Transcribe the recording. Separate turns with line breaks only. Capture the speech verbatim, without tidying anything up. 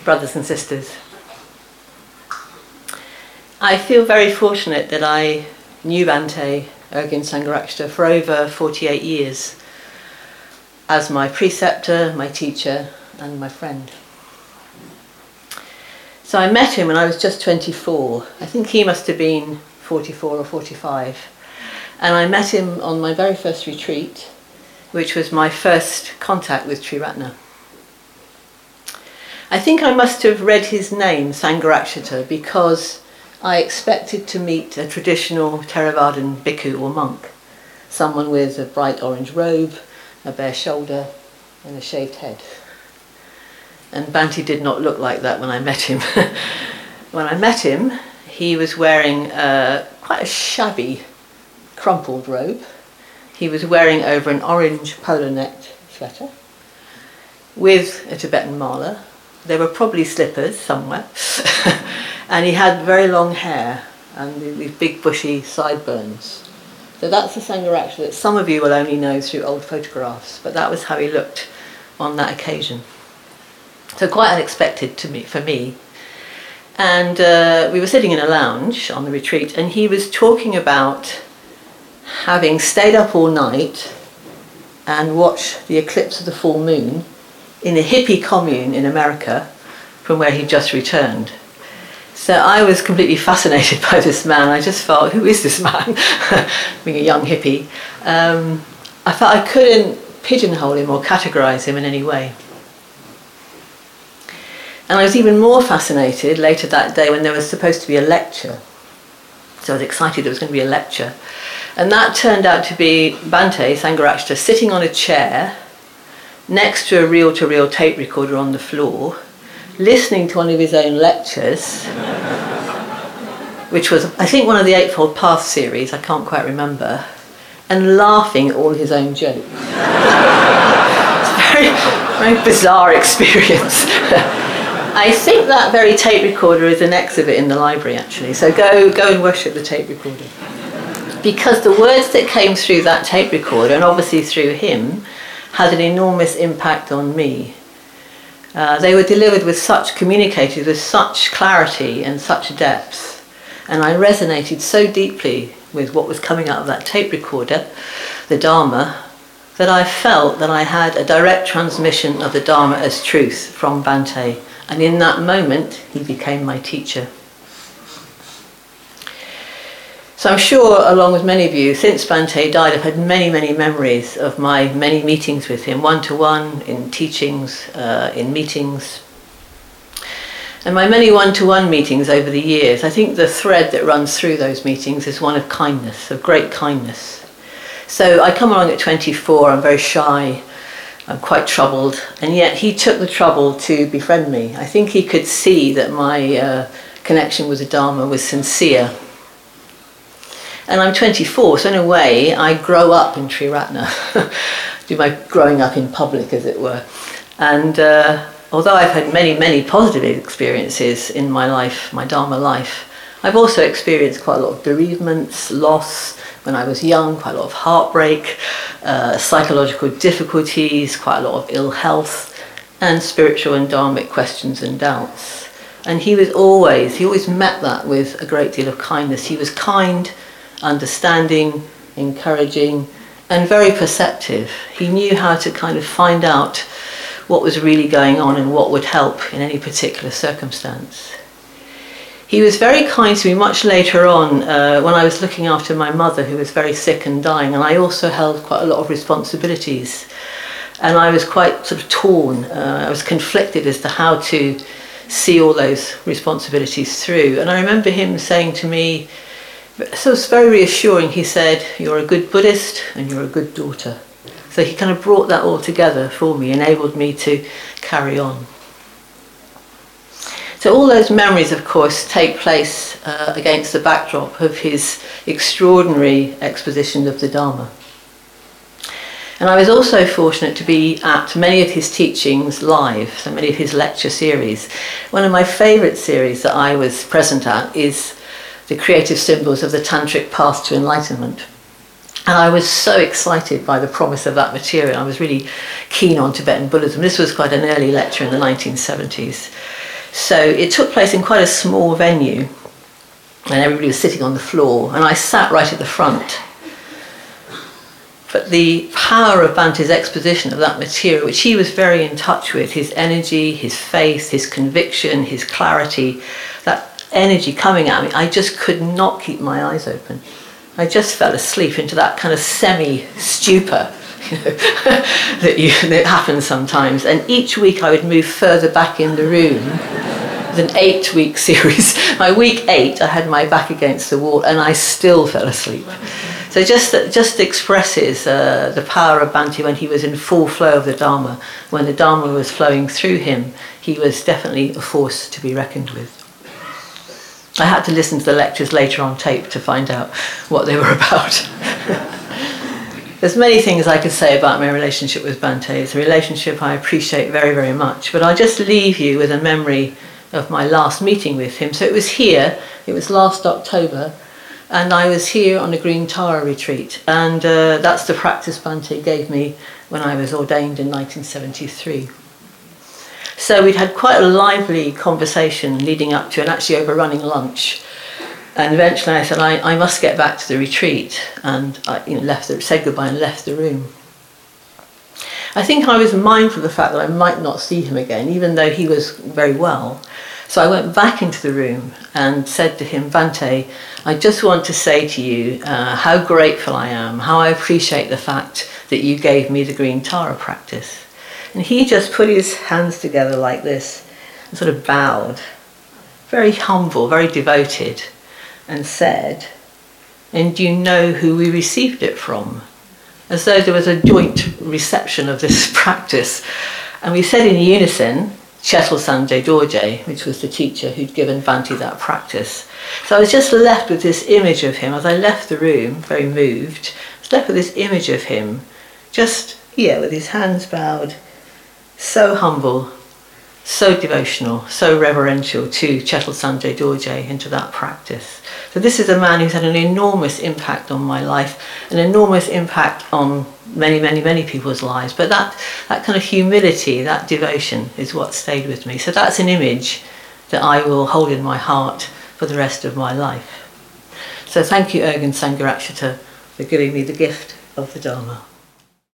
brothers and sisters. I feel very fortunate that I knew Bhante Urgyen Sangharakshita for over forty-eight years as my preceptor, my teacher, and my friend. So I met him when I was just twenty-four. I think he must have been forty-four or forty-five. And I met him on my very first retreat, which was my first contact with Triratna. I think I must have read his name, Sangharakshita, because I expected to meet a traditional Theravadan bhikkhu or monk, someone with a bright orange robe, a bare shoulder, and a shaved head. And Bhante did not look like that when I met him. When I met him, he was wearing uh, quite a shabby, crumpled robe. He was wearing over an orange polo-necked sweater with a Tibetan mala. There were probably slippers somewhere. And he had very long hair and these big bushy sideburns. So that's the Sangharakshita that some of you will only know through old photographs, but that was how he looked on that occasion. So quite unexpected to me, for me. And uh, we were sitting in a lounge on the retreat, and he was talking about having stayed up all night and watched the eclipse of the full moon in a hippie commune in America from where he'd just returned. So I was completely fascinated by this man. I just felt, who is this man? Being a young hippie. Um, I felt I couldn't pigeonhole him or categorize him in any way. And I was even more fascinated later that day when there was supposed to be a lecture. So I was excited there was going to be a lecture. And that turned out to be Bhante Sangharakshita sitting on a chair next to a reel-to-reel tape recorder on the floor, listening to one of his own lectures, which was, I think, one of the Eightfold Path series, I can't quite remember, and laughing at all his own jokes. It's a very, very bizarre experience. I think that very tape recorder is an exhibit in the library, actually, so go, go and worship the tape recorder. Because the words that came through that tape recorder, and obviously through him, had an enormous impact on me. Uh, they were delivered with such, communicated with such clarity and such depth, and I resonated so deeply with what was coming out of that tape recorder, the Dharma, that I felt that I had a direct transmission of the Dharma as truth from Bhante, and in that moment he became my teacher. So I'm sure, along with many of you, since Bhante died, I've had many, many memories of my many meetings with him, one-to-one, in teachings, uh, in meetings. And my many one-to-one meetings over the years, I think the thread that runs through those meetings is one of kindness, of great kindness. So I come along at twenty-four, I'm very shy, I'm quite troubled, and yet he took the trouble to befriend me. I think he could see that my uh, connection with the Dharma was sincere. And I'm twenty-four, so in a way, I grow up in Triratna, do my growing up in public, as it were. And uh, although I've had many, many positive experiences in my life, my Dharma life, I've also experienced quite a lot of bereavements, loss when I was young, quite a lot of heartbreak, uh, psychological difficulties, quite a lot of ill health, and spiritual and dharmic questions and doubts. And he was always, he always met that with a great deal of kindness. He was kind, understanding, encouraging, and very perceptive. He knew how to kind of find out what was really going on and what would help in any particular circumstance. He was very kind to me much later on uh, when I was looking after my mother, who was very sick and dying, and I also held quite a lot of responsibilities. And I was quite sort of torn. Uh, I was conflicted as to how to see all those responsibilities through. And I remember him saying to me, so it's very reassuring, he said, "You're a good Buddhist and you're a good daughter." So he kind of brought that all together for me, enabled me to carry on. So all those memories, of course, take place uh, against the backdrop of his extraordinary exposition of the Dharma. And I was also fortunate to be at many of his teachings live, so many of his lecture series. One of my favourite series that I was present at is The Creative Symbols of the Tantric Path to Enlightenment. And I was so excited by the promise of that material. I was really keen on Tibetan Buddhism. This was quite an early lecture in the nineteen seventies. So it took place in quite a small venue, and everybody was sitting on the floor, and I sat right at the front. But the power of Bante's exposition of that material, which he was very in touch with, his energy, his faith, his conviction, his clarity, that energy coming at me, I just could not keep my eyes open. I just fell asleep into that kind of semi-stupor, you know, that, you, that happens sometimes. And each week I would move further back in the room. It was an eight-week series. By week eight, I had my back against the wall, and I still fell asleep. So just just expresses uh, the power of Bante when he was in full flow of the Dharma. When the Dharma was flowing through him, he was definitely a force to be reckoned with. I had to listen to the lectures later on tape to find out what they were about. There's many things I could say about my relationship with Bante. It's a relationship I appreciate very, very much. But I'll just leave you with a memory of my last meeting with him. So it was here, it was last October, and I was here on a Green Tara retreat. And uh, that's the practice Bante gave me when I was ordained in nineteen seventy-three. So we'd had quite a lively conversation leading up to and actually overrunning lunch. And eventually I said, I, I must get back to the retreat. And I you know, left the, said goodbye and left the room. I think I was mindful of the fact that I might not see him again, even though he was very well. So I went back into the room and said to him, Bante, I just want to say to you uh, how grateful I am, how I appreciate the fact that you gave me the Green Tara practice. And he just put his hands together like this and sort of bowed, very humble, very devoted, and said, and do you know who we received it from? As though there was a joint reception of this practice. And we said in unison, Chetal Sanjay Dorje, which was the teacher who'd given Bante that practice. So I was just left with this image of him. As I left the room, very moved, I was left with this image of him, just here with his hands bowed, so humble, so devotional, so reverential to Chetal Sanjay Dorje and to that practice. So this is a man who's had an enormous impact on my life, an enormous impact on many, many, many people's lives. But that, that kind of humility, that devotion is what stayed with me. So that's an image that I will hold in my heart for the rest of my life. So thank you, Urgyen Sangharakshita, for giving me the gift of the Dharma.